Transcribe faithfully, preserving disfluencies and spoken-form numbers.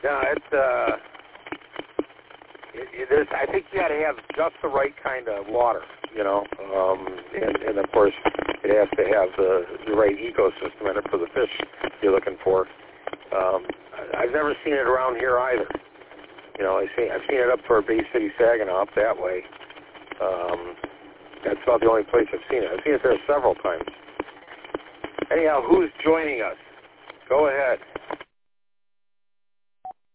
No, it's, uh, it, it is, I think you got to have just the right kind of water, you know, um, and, and of course it has to have the, the right ecosystem in it for the fish you're looking for. Um, I've never seen it around here either. You know, I've seen, I've seen it up toward Bay City, Saginaw, up that way. Um, that's about the only place I've seen it. I've seen it there several times. Anyhow, who's joining us? Go ahead.